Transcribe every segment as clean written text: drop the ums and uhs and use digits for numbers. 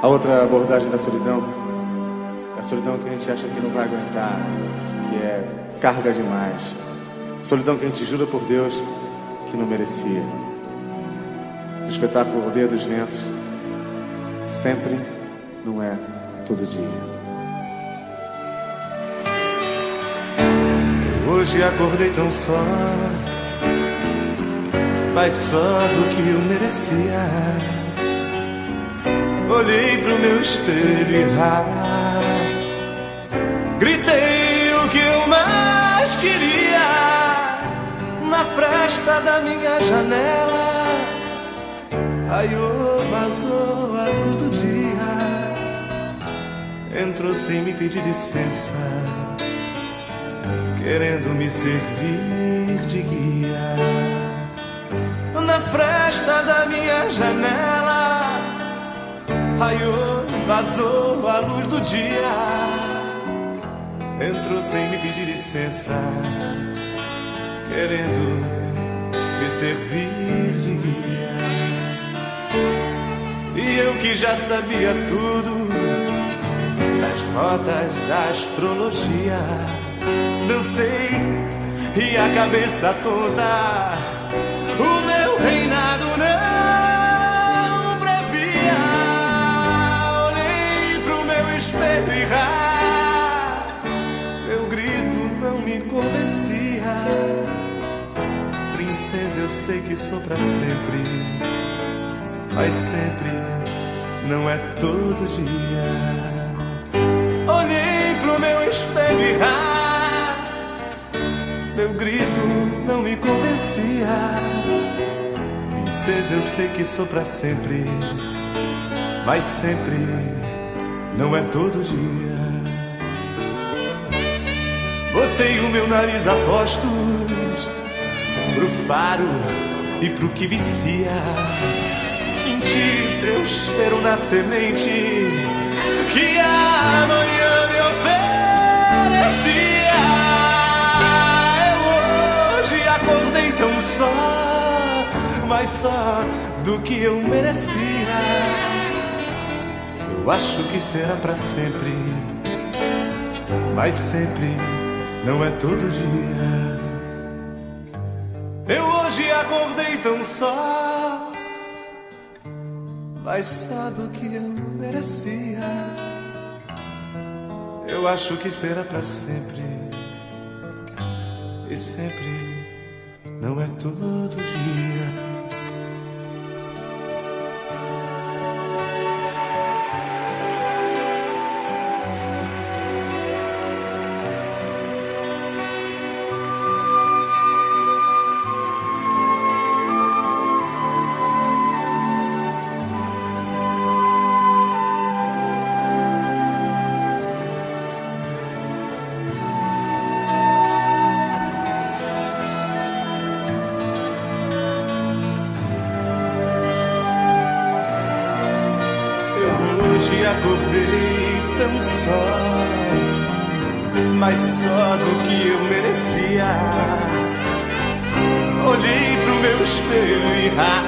A outra abordagem da solidão é a solidão que a gente acha que não vai aguentar, que é carga demais. Solidão que a gente jura por Deus que não merecia. O espetáculo Aldeia dos Ventos sempre não é todo dia. Hoje acordei tão só, mais só do que eu merecia. Olhei pro meu espelho e gritei o que eu mais queria. Na fresta da minha janela raiou, vazou a luz do dia. Entrou sem me pedir licença, querendo me servir de guia. Na fresta da minha janela raiou, vazou a luz do dia. Entrou sem me pedir licença, querendo me servir de guia. E eu que já sabia tudo das rotas da astrologia, dancei e a cabeça toda o meu reinado não previa. Olhei pro meu espelho e meu grito não me convencia. Princesa, eu sei que sou pra sempre, mas sempre não é todo dia. Olhei pro meu espelho e meu grito não me convencia. Princesa, eu sei que sou pra sempre, mas sempre não é todo dia. Botei o meu nariz a postos pro faro e pro que vicia. Senti teu cheiro na semente que amanhã me oferecia. Eu hoje acordei tão só, mais só do que eu merecia. Eu acho que será pra sempre, mas sempre não é todo dia. Eu hoje acordei tão só, mais só do que eu merecia. Eu acho que será pra sempre, e sempre não é todo dia. Acordei tão só, mais só do que eu merecia. Olhei pro meu espelho e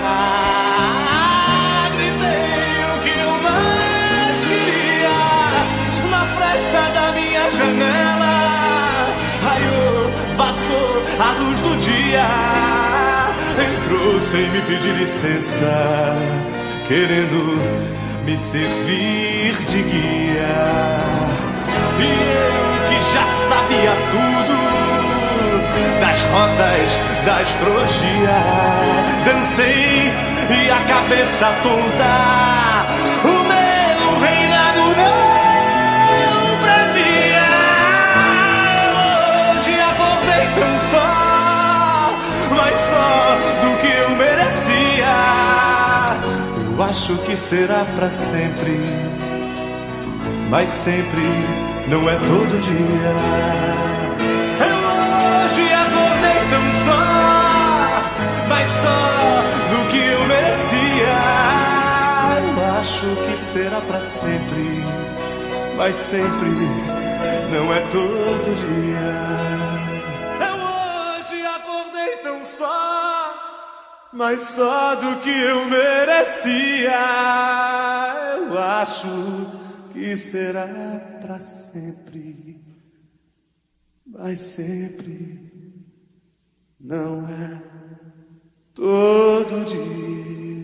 gritei o que eu mais queria. Na fresta da minha janela raiou, vazou a luz do dia. Entrou sem me pedir licença, querendo me servir de guia. E eu que já sabia tudo das rotas da astrologia, dancei e a cabeça tonta o meu reinado não previa. Hoje acordei tão só, mas só do que eu merecia. Eu acho que será pra sempre, mas sempre não é todo dia. Eu hoje acordei tão só, mas só do que eu merecia. Eu acho que será pra sempre, mas sempre não é todo dia. Eu hoje acordei tão só, mas só do que eu merecia. Eu acho que será pra sempre, mas sempre não é todo dia.